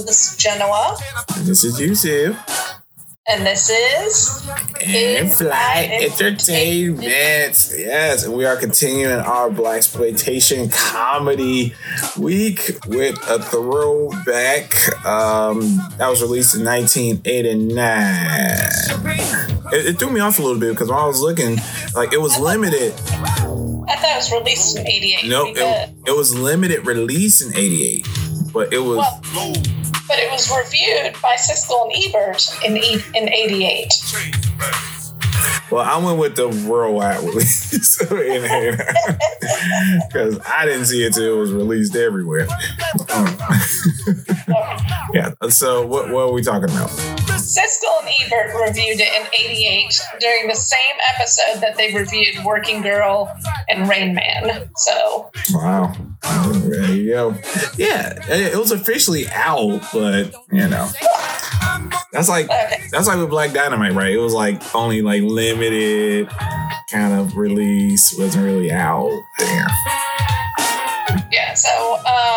this is Genoa. This is Yusuf. And this is In-Flight Entertainment. Yes, and we are continuing our blaxploitation comedy week with a throwback that was released in 1989. It threw me off a little bit because when I was looking, like, it was limited. I thought it was released in 88. No, it was limited release in 88, but it was... But it was reviewed by Siskel and Ebert in 88. Well, I went with the worldwide release because I didn't see it till it was released everywhere. Yeah. So what are we talking about? Siskel and Ebert reviewed it in 88 during the same episode that they reviewed Working Girl and Rain Man. So. Wow. There you go. Yeah, it was officially out, but you know. That's like with Black Dynamite, right? It was like only like limited kind of release, wasn't really out. Yeah, so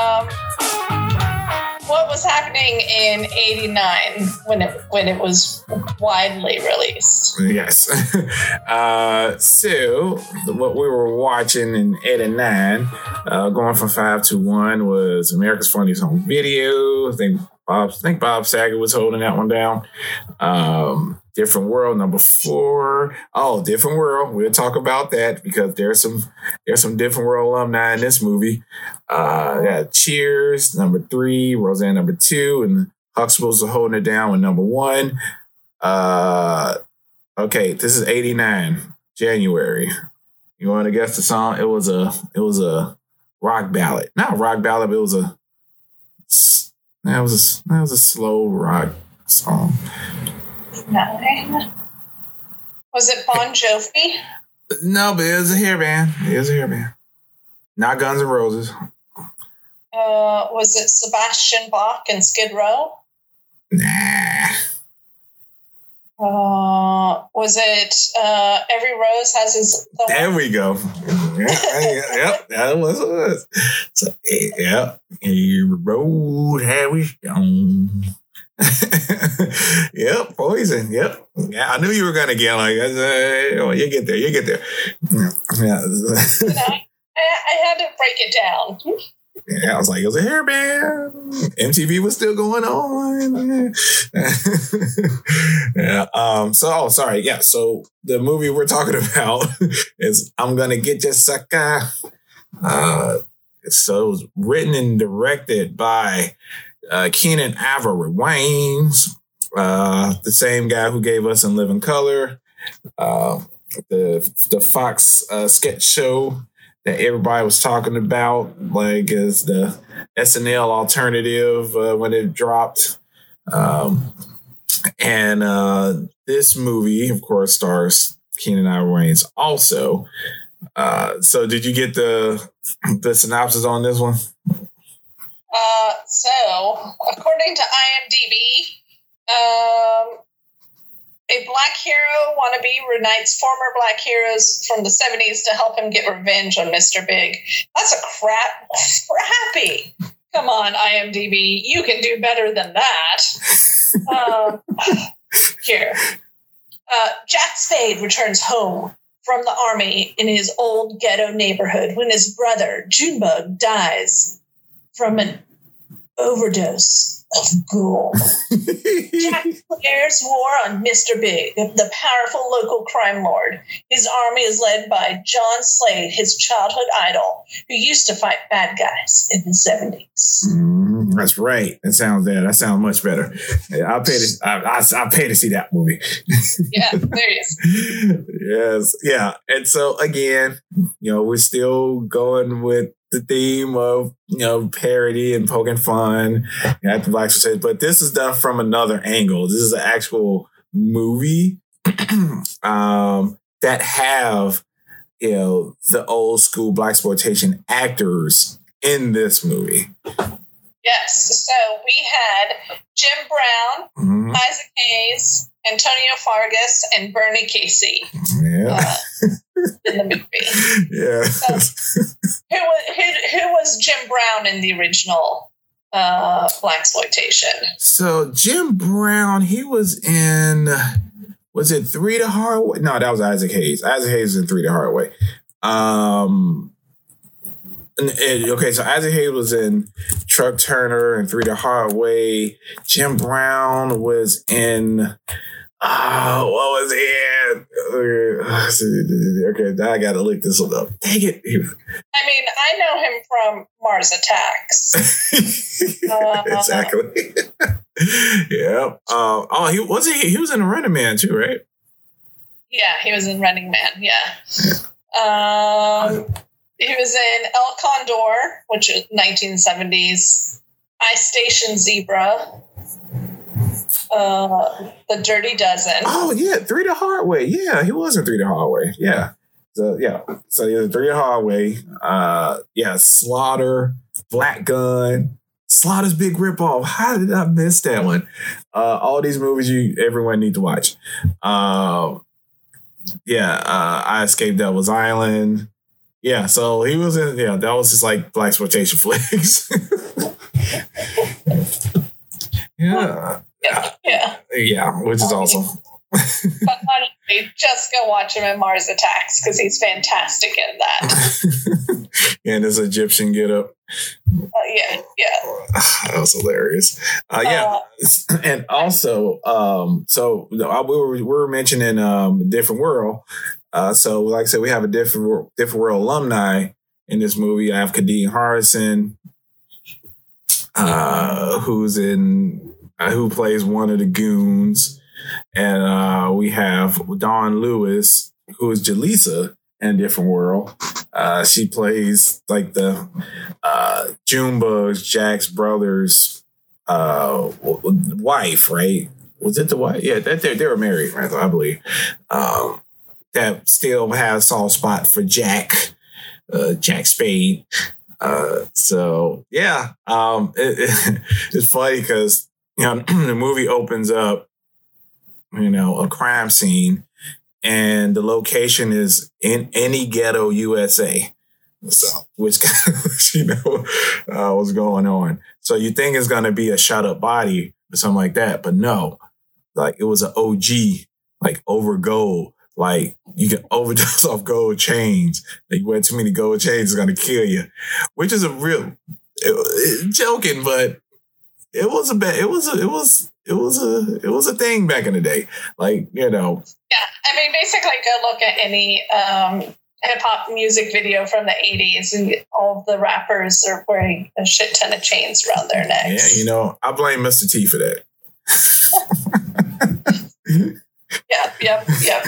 what was happening in 89 when it was widely released? Yes. So what we were watching in 89, going from 5 to 1, was America's Funniest Home Video. I think Bob Saget was holding that one down. Different World, number 4. Oh, Different World. We'll talk about that because there's some Different World alumni in this movie. Cheers, number 3. Roseanne, number 2. And Huxtables are holding it down with number 1. Okay, this is 89, January. You want to guess the song? It was a rock ballad. Not a rock ballad, but it was a slow rock song. 9. Was it Bon Jovi? No, but it was a hair band. Not Guns N' Roses. Was it Sebastian Bach and Skid Row? Nah. Was it Every Rose Has Its... There we go. Yep, that was it. So, yep. Every road has its stone. Yep, Poison. Yep. Yeah, I knew you were gonna get like you get there. Yeah. I had to break it down. Yeah, I was like, it was a hair band. MTV was still going on. Yeah. Sorry. Yeah. So the movie we're talking about is I'm Gonna Get You, Sucker. So it was written and directed by Keenen Ivory Wayans, the same guy who gave us In Living Color, the Fox sketch show that everybody was talking about, like as the SNL alternative when it dropped. And this movie, of course, stars Keenen Ivory Wayans also. So did you get the synopsis on this one? So, according to IMDb, a black hero wannabe reunites former black heroes from the 70s to help him get revenge on Mr. Big. That's a crappy. Come on, IMDb. You can do better than that. Here. Jack Spade returns home from the army in his old ghetto neighborhood when his brother, Junebug, dies from an overdose of gold. Jack declares war on Mr. Big, the powerful local crime lord. His army is led by John Slade, his childhood idol, who used to fight bad guys in the 70s. That's right. That sounds much better. Yeah, I'll pay to see that movie. Yeah, there it is. Yes. Yeah. And so again, we're still going with the theme of, parody and poking fun at the Black Society, but this is done from another angle. This is an actual movie that have, the old school blaxploitation actors in this movie. Yes. So we had Jim Brown, Isaac Hayes, Antonio Fargas, and Bernie Casey. Yeah. In the movie. Yeah. So, who was Jim Brown in the original blaxploitation. So Jim Brown, he was in, was it Three the Hard Way? No, that was Isaac Hayes. Isaac Hayes was in Three the Hard Way. Okay, so Isaac Hayes was in Truck Turner and Three the Hard Way. Jim Brown was in, what was it? Okay, now I gotta look this one up. Dang it. I mean, I know him from Mars Attacks. Exactly. Yeah. He was in Running Man too, right? Yeah, he was in Running Man. Yeah. He was in El Condor, which is 1970s. I Station Zebra. The Dirty Dozen. Oh yeah, Three the Hard Way. Yeah, he was in Three the Hard Way. Yeah. So he was in Three the Hard Way. Slaughter, Black Gun. Slaughter's Big Ripoff. How did I miss that one? All these movies everyone need to watch. I Escaped Devil's Island. Yeah, so he was in. Yeah, that was just like blaxploitation flicks. Yeah, which is awesome. But honestly, just go watch him in Mars Attacks because he's fantastic in that. And his Egyptian getup. Yeah. That was hilarious. And also, we were mentioning Different World. So, like I said, we have a Different World alumni in this movie. I have Kadeem Hardison, who plays one of the goons. And we have Dawn Lewis, who is Jaleesa in Different World. She plays like the Junebug's, Jack's brother's wife, right? Was it the wife? Yeah, they were married, right? I believe. That still has a soft spot for Jack Spade. It's funny because the movie opens up, a crime scene, and the location is in any ghetto, USA. So, which what's going on. So you think it's going to be a shot up body or something like that, but no, like it was an OG, like over gold. Like you can overdose off gold chains. Like you wear too many gold chains, it's going to kill you, which is a real joking, but it was a thing back in the day. Like, Yeah, I mean, basically, go look at any hip hop music video from the 80s, and all of the rappers are wearing a shit ton of chains around their necks. Yeah, I blame Mr. T for that. Yep.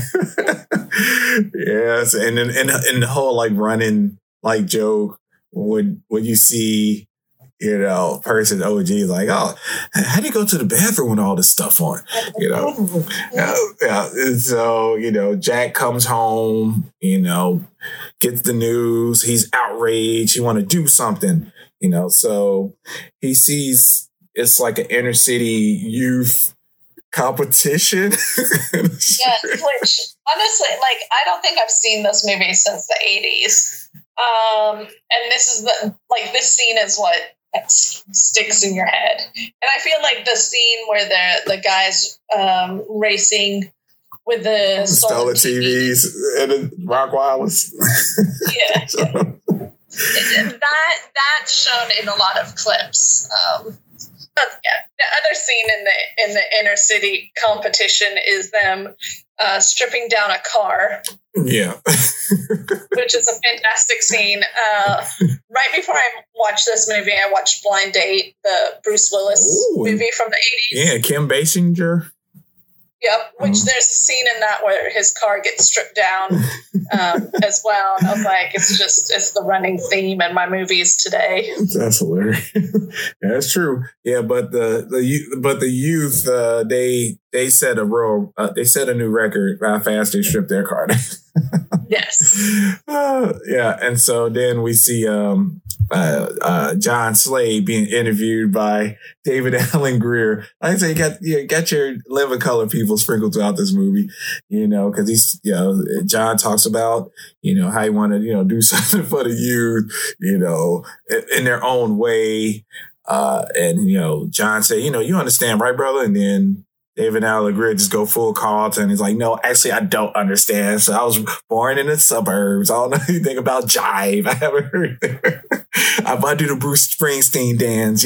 Yes, and the whole like running like joke when you see person OG like, oh, how do you go to the bathroom with all this stuff on? And so Jack comes home, gets the news, he's outraged, he want to do something, so he sees it's like an inner city youth competition. Yes, which honestly, like, I don't think I've seen this movie since the 80s. And this is this scene is what sticks in your head. And I feel like the scene where the guys racing with the stolen TVs and the Rock Wireless. Yeah. That's shown in a lot of clips. But yeah, the other scene in the inner city competition is them stripping down a car. Yeah. Which is a fantastic scene. Right before I watched this movie, I watched Blind Date, the Bruce Willis movie from the 80s. Yeah, Kim Basinger. Yep, which there's a scene in that where his car gets stripped down as well. And I was like, it's the running theme in my movies today. That's hilarious. Yeah, that's true. Yeah, but the youth they set a new record how fast they stripped their car. Yes. And so then we see John Slade being interviewed by David Alan Grier. Like I say, you got your living color people sprinkled throughout this movie, because he's, John talks about, how he wanted, do something for the youth, in their own way. And, John said, you understand, right, brother? And then David Allegria just go full Carlton. He's like, no, actually, I don't understand. So I was born in the suburbs. I don't know anything about jive. I haven't heard that. I do the Bruce Springsteen dance,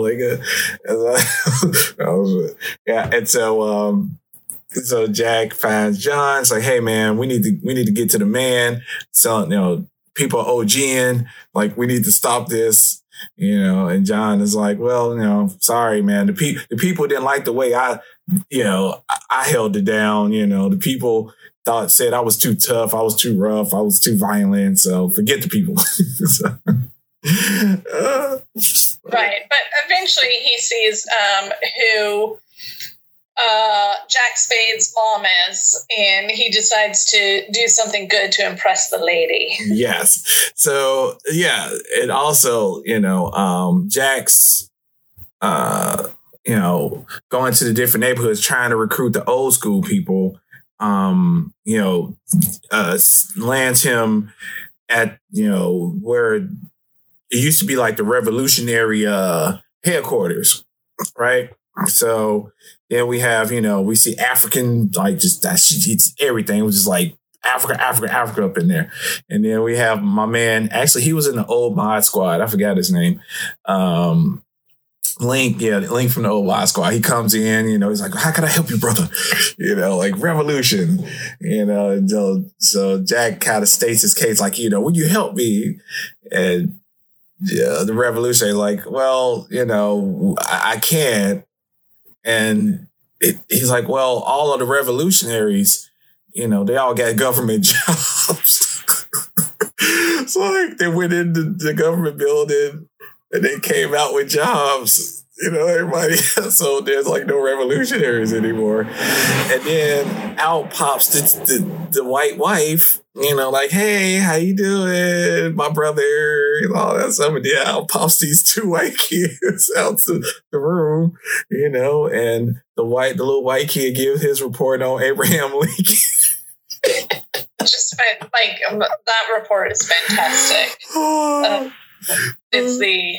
yeah. And so Jack finds John. It's like, hey man, we need to get to the man. So, people are OGing. Like, we need to stop this. And John is like, well, sorry, man. The people didn't like the way I held it down. The people said I was too tough. I was too rough. I was too violent. So forget the people. Right. But eventually he sees who Jack Spade's mom is, and he decides to do something good to impress the lady. Yes. So, yeah. And also, Jack's, going to the different neighborhoods, trying to recruit the old school people, lands him at, where it used to be like the revolutionary headquarters, right? So then we have, we see African, like just that she eats everything. It was just like Africa up in there. And then we have my man, actually he was in the old Mod Squad. I forgot his name. Link from the old Mod Squad. He comes in, he's like, how can I help you, brother? Like revolution, so Jack kind of states his case like, will you help me? And the revolutionary like, well, I can't. And he's like, well, all of the revolutionaries, they all got government jobs. So like they went into the government building and they came out with jobs. Everybody. So there's like no revolutionaries anymore. And then out pops the white wife, like, hey, how you doing, my brother, and all that stuff. And then out pops these two white kids out to the room, and the little white kid gives his report on Abraham Lincoln. Just that report is fantastic. It's the.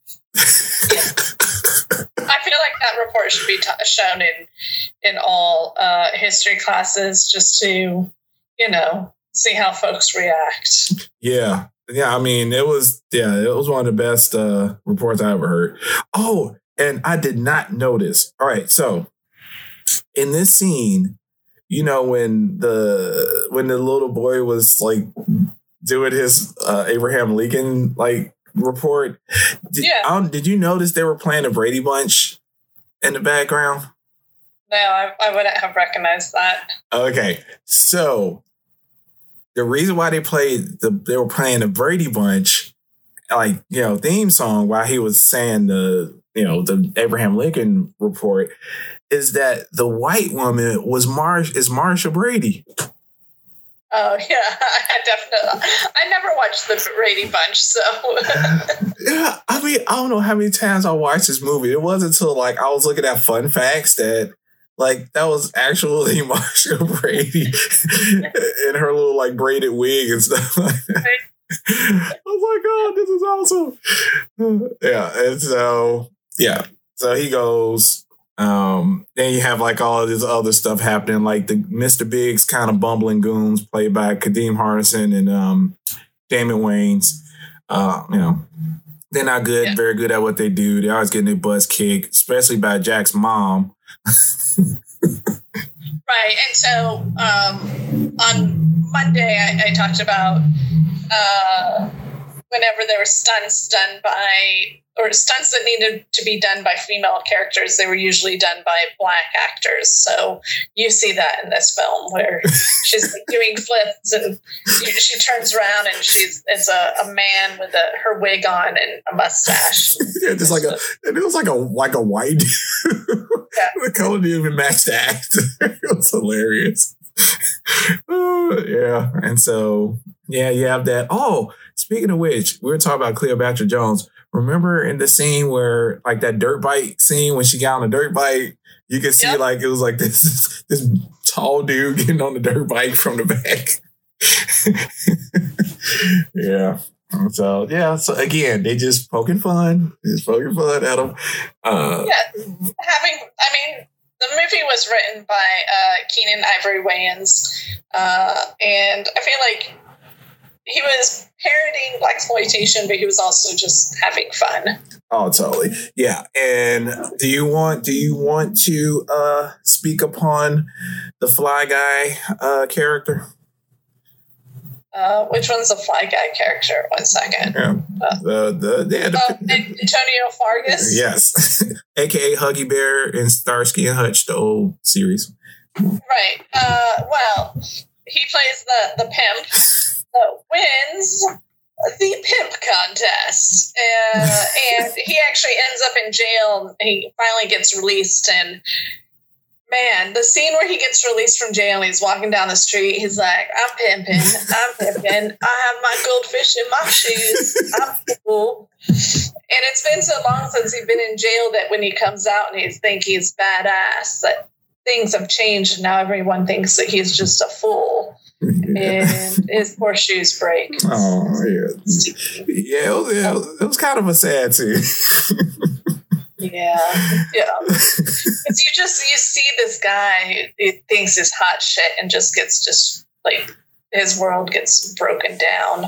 I feel like that report should be shown in all history classes, just to see how folks react. Yeah. I mean, it was one of the best reports I ever heard. Oh, and I did not notice. All right, so in this scene, when the little boy was like doing his Abraham Lincoln like report, did you notice they were playing the Brady Bunch in the background? No, I wouldn't have recognized that. Okay, so the reason why they were playing the Brady Bunch, like, theme song while he was saying the Abraham Lincoln report, is that the white woman is Marsha Brady. Oh yeah, definitely. I never watched the Brady Bunch, so yeah. I mean, I don't know how many times I watched this movie. It wasn't until like I was looking at fun facts that like that was actually Marsha Brady in her little like braided wig and stuff like that. I was like, oh, this is awesome. Yeah, and so he goes. Then you have like all of this other stuff happening, like the Mr. Biggs kind of bumbling goons played by Kadeem Hardison and Damon Wayans. They're not good, very good at what they do. They're always getting their butts kicked, especially by Jack's mom. Right. And so on Monday, I talked about whenever there were stunts done by, or stunts that needed to be done by female characters, they were usually done by Black actors. So you see that in this film where she's doing flips and she turns around and it's a man with her wig on and a mustache. Yeah, just like it was like a white dude. Yeah. The color didn't even match the actor. It was hilarious. Yeah. And so, yeah, you have that. Oh, speaking of which, we were talking about Cleopatra Jones. Remember in the scene where, like, that dirt bike scene when she got on the dirt bike, you could see, like, it was like this tall dude getting on the dirt bike from the back. Yeah. So yeah, so again, they just poking fun. Just poking fun at him. The movie was written by Keenan Ivory Wayans, and I feel like he was parodying blaxploitation, but he was also just having fun. Oh, totally. Yeah. And do you want to speak upon the Fly Guy character? Which one's the Fly Guy character? 1 second. Yeah. Antonio Fargas? Yes. AKA Huggy Bear in Starsky and Hutch, the old series. Right. Well, he plays the pimp that wins the pimp contest. And he actually ends up in jail. He finally gets released, and man, the scene where he gets released from jail and he's walking down the street, he's like, I'm pimping. I have my goldfish in my shoes. I'm cool. And it's been so long since he's been in jail that when he comes out and he thinks he's badass, that things have changed, and now everyone thinks that he's just a fool. And his poor shoes break. Oh, yeah. It was kind of a sad scene. Yeah. Because you see this guy who thinks he's hot shit and just gets his world gets broken down.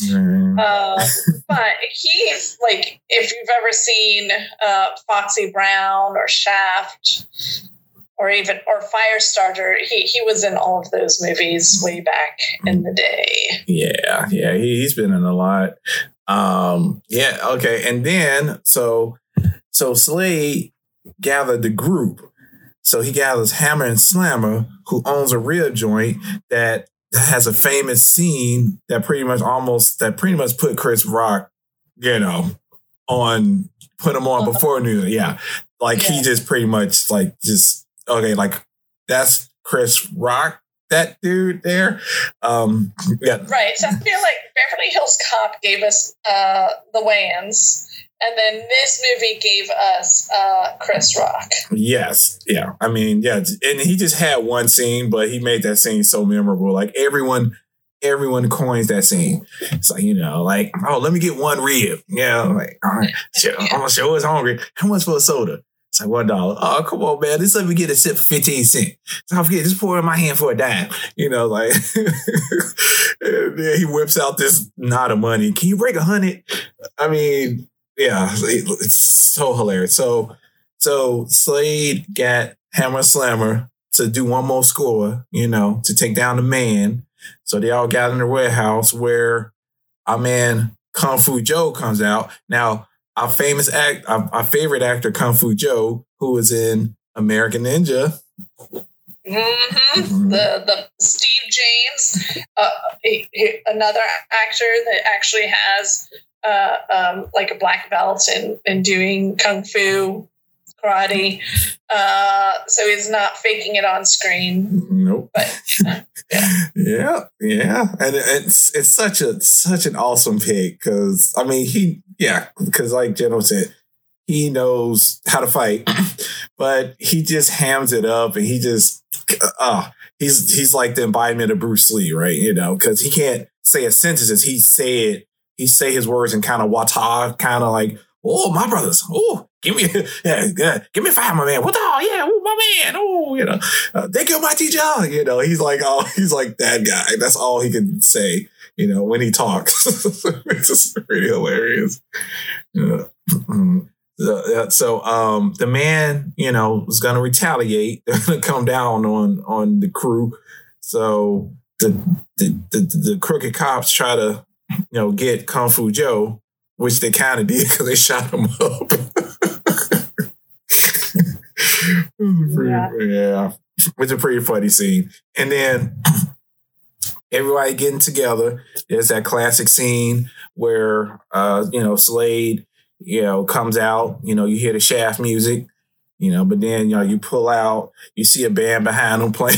But he's like, if you've ever seen Foxy Brown or Shaft or Firestarter, he was in all of those movies way back in the day. Yeah, he's been in a lot. Okay, and then so Slade gathered the group. So he gathers Hammer and Slammer, who owns a rib joint that has a famous scene that pretty much put Chris Rock, put him on before New Year. Yeah. He just pretty much that's Chris Rock, that dude there. Right. So I feel like Beverly Hills Cop gave us the Wayans. And then this movie gave us Chris Rock. Yes. Yeah. I mean, yeah. And he just had one scene, but he made that scene so memorable. Like everyone coins that scene. It's like, oh, let me get one rib. Yeah. Like, all right. I'm sure it's hungry. How much for a soda? It's like $1. Oh, come on, man. Just let me get a sip for 15 cents. So I forget, just pour it in my hand for a dime. And then he whips out this knot of money. Can you break 100? I mean, yeah, it's so hilarious. So Slade got Hammer Slammer to do one more score, to take down the man. So they all got in the warehouse where our man Kung Fu Joe comes out. Now, our favorite actor, Kung Fu Joe, who was in American Ninja. Mm-hmm. The Steve James, another actor that actually has a black belt in doing kung fu karate, so he's not faking it on screen. Nope. But yeah, and it's such an awesome pick because because like General said, he knows how to fight, but he just hams it up, and he just he's like the embodiment of Bruce Lee, right? Because he can't say a sentence. He say his words in kind of wata, kind of like, oh, my brothers, oh, give me 5, my man. What the hell? Yeah, oh, my man. Oh, they killed my teacher. He's like that guy. That's all he can say, when he talks. It's just pretty hilarious. So the man, was going to retaliate. They're going to come down on the crew. So the crooked cops try to, get Kung Fu Joe, which they kind of did because they shot him up. Yeah. It's a pretty funny scene. And then everybody getting together. There's that classic scene where, Slade, comes out, you hear the Shaft music, but then, you pull out, you see a band behind them playing.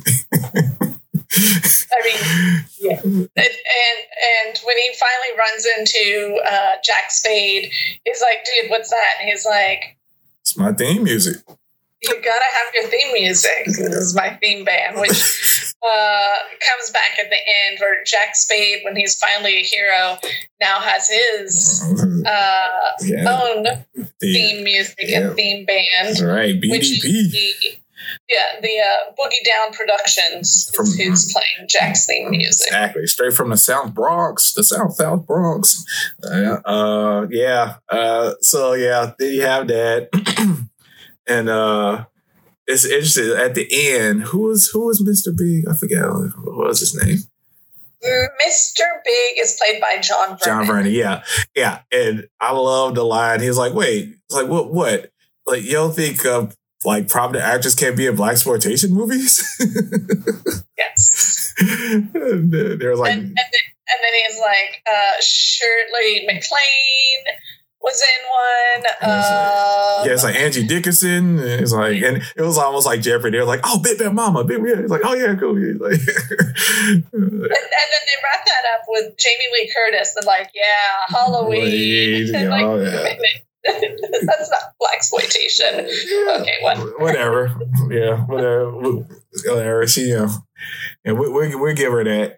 I mean, yeah. And when he finally runs into Jack Spade, he's like, dude, what's that? And he's like, it's my theme music. You gotta have your theme music. This is my theme band, which comes back at the end where Jack Spade, when he's finally a hero, now has his own theme music and theme band. Right, BDP. Which is the Boogie Down Productions is who's playing Jack's theme music. Exactly, straight from the South Bronx, South Bronx. So yeah, there you have that. And it's interesting at the end. Who was Mr. Big? I forget what was his name. Mr. Big is played by John Vernon. John Vernon, yeah. And I love the line. He's like, wait, it's like, what? Like, you don't think like prominent actors can't be in blaxploitation movies? Yes. And they're like, and then he's like, Shirley MacLaine was in one. It's like Angie Dickinson. And it's like, and it was almost like Jeopardy. They were like, oh, Big Bad Mama, Big Bad. It's like, oh yeah, cool. Like, and then they wrap that up with Jamie Lee Curtis. And like, yeah, Halloween. And like, that's not blaxploitation. Okay, whatever. Yeah, whatever. She, and we give her that.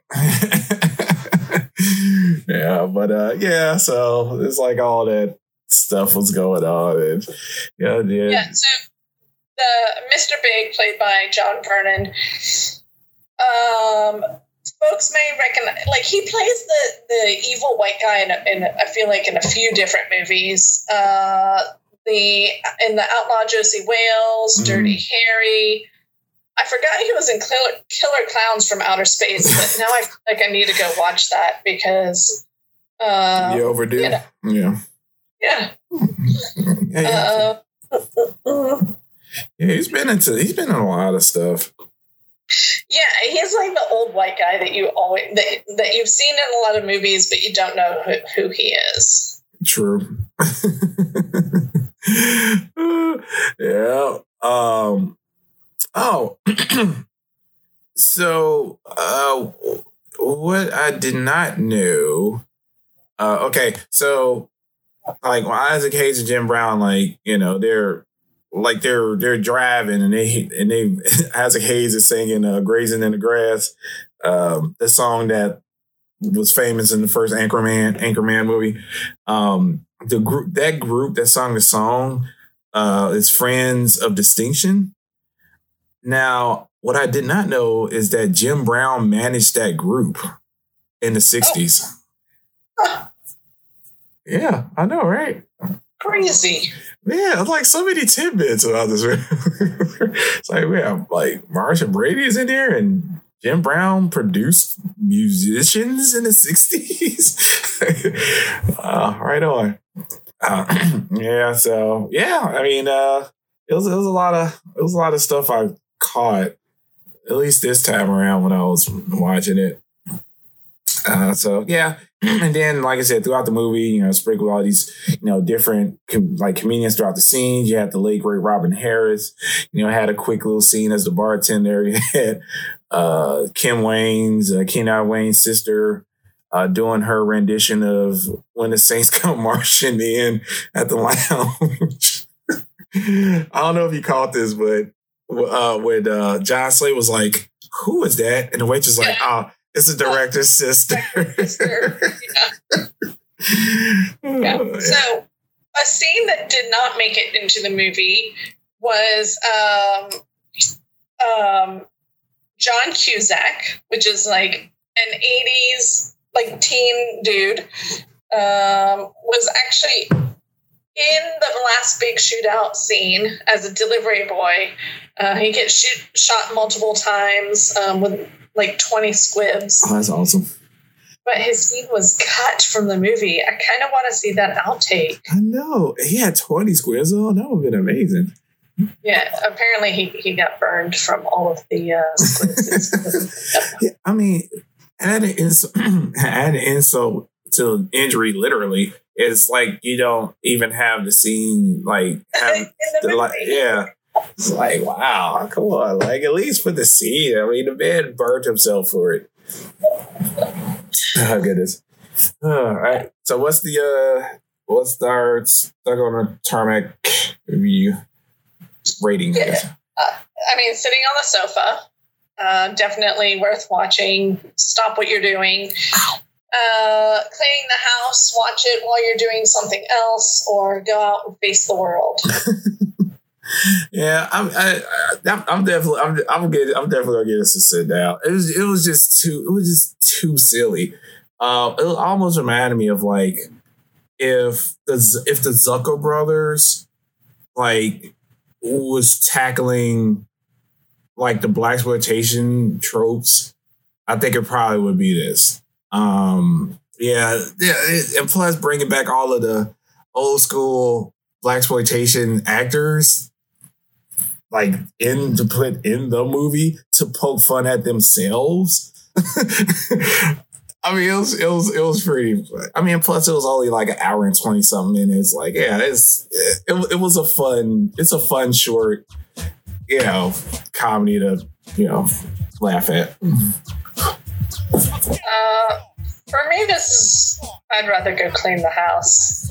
Yeah, but so it's like all that stuff was going on, and yeah. So the Mr. Big, played by John Vernon, folks may recognize, like, he plays the evil white guy in I feel like in a few different movies. In the Outlaw Josie Wales, Dirty Harry. I forgot he was in Killer Clowns from Outer Space, but now I feel like I need to go watch that because you overdue. Yeah. Yeah, he's been in a lot of stuff. Yeah, he's like the old white guy that you always that you've seen in a lot of movies, but you don't know who he is. True. Yeah. So, what I did not know. Okay, so like when Isaac Hayes and Jim Brown, like, they're driving and they Isaac Hayes is singing "Grazing in the Grass," the song that was famous in the first Anchorman movie. That group that sung the song is Friends of Distinction. Now, what I did not know is that Jim Brown managed that group in the 60s. Oh. Yeah, I know, right? Crazy. Yeah, it's like so many tidbits about this. It's like we have like Marcia Brady is in there, and Jim Brown produced musicians in the 60s. Right on. Yeah, so yeah, I mean, it was a lot of stuff I caught, at least this time around when I was watching it. So yeah, and then like I said, throughout the movie, sprinkled all these, different like comedians throughout the scenes. You had the late great Robin Harris. Had a quick little scene as the bartender. You had Kenai Wayne's sister doing her rendition of "When the Saints Come Marching In" at the lounge. I don't know if you caught this, but when John Slade was like, "Who is that?" and the waitress was like, "Oh, it's the director's sister." Yeah. So a scene that did not make it into the movie was John Cusack, which is like an 80s like teen dude, was actually in the last big shootout scene as a delivery boy. He gets shot multiple times with like 20 squibs. Oh, that's awesome. But his scene was cut from the movie. I kind of want to see that outtake. I know. He had 20 squibs. Oh, that would have been amazing. Yeah, apparently he got burned from all of the squibs. Yeah, I mean, add an insult to injury, literally. It's like you don't even have the scene, like, yeah. It's like, wow, come on. Like, at least put the scene. I mean, the man burned himself for it. Oh, goodness. All right. So what's our Stuck on a Tarmac review rating? Yeah. I mean, sitting on the sofa, Definitely worth watching. Stop what you're doing. Cleaning the house, watch it while you're doing something else, or go out and face the world. Yeah, I'm definitely gonna get us to sit down. It was just too silly. It almost reminded me of like if the Zucker brothers like was tackling like the blaxploitation tropes. I think it probably would be this. And plus bringing back all of the old school blaxploitation actors. Like to put in the movie to poke fun at themselves. I mean, it was pretty. I mean, plus it was only like an hour and 20 something minutes. Like, yeah, it was a fun short, comedy to laugh at. For me, I'd rather go clean the house.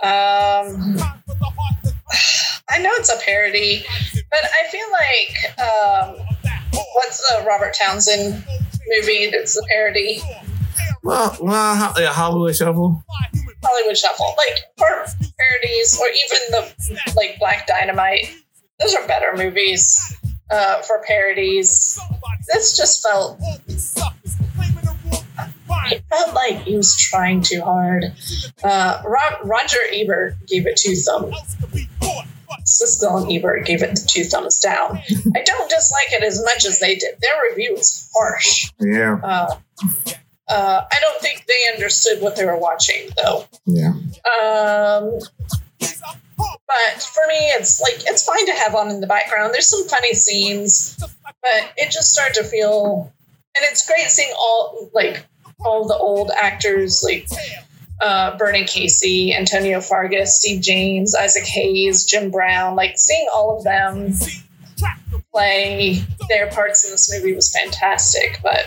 I know it's a parody, but I feel like what's the Robert Townsend movie that's the parody? Well, Hollywood Shuffle. Hollywood Shuffle, like for parodies, or even the like Black Dynamite. Those are better movies for parodies. This just felt. It felt like he was trying too hard. Roger Ebert gave it 2 thumbs. Siskel and Ebert gave it 2 thumbs down. I don't dislike it as much as they did. Their review was harsh. Yeah. I don't think they understood what they were watching, though. Yeah. But for me, it's fine to have on in the background. There's some funny scenes, but it just started to feel, and it's great seeing all the old actors like Bernie Casey, Antonio Fargas, Steve James, Isaac Hayes, Jim Brown, like seeing all of them play their parts in this movie was fantastic, but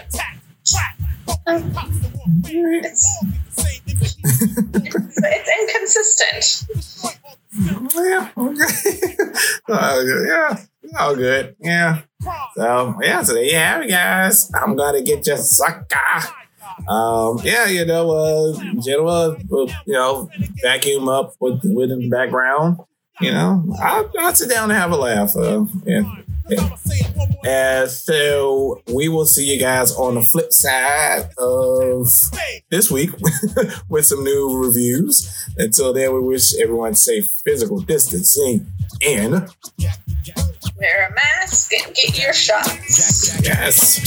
it's inconsistent. Yeah, okay. All good. Yeah. So there you have it, guys. I'm gonna get you sucker. General, vacuum up with in the background. I'll sit down and have a laugh. And so we will see you guys on the flip side of this week with some new reviews. Until then, we wish everyone safe physical distancing and wear a mask and get your shots. Yes.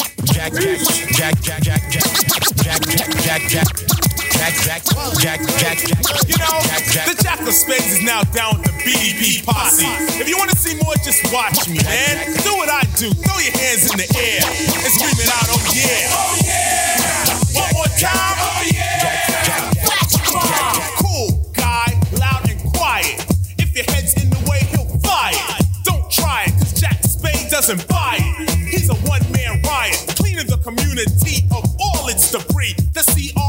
The Jack of Spades is now down with the BDP posse. If you want to see more, just watch me, man. Do what I do. Throw your hands in the air and scream it out, oh yeah. Oh yeah. One more time. Oh yeah. Cool guy, loud and quiet. If your head's in the way, he'll fly it. Don't try it, cause Jack Spade doesn't buy it. He's a one-man riot, cleaning the community of all its debris. The CR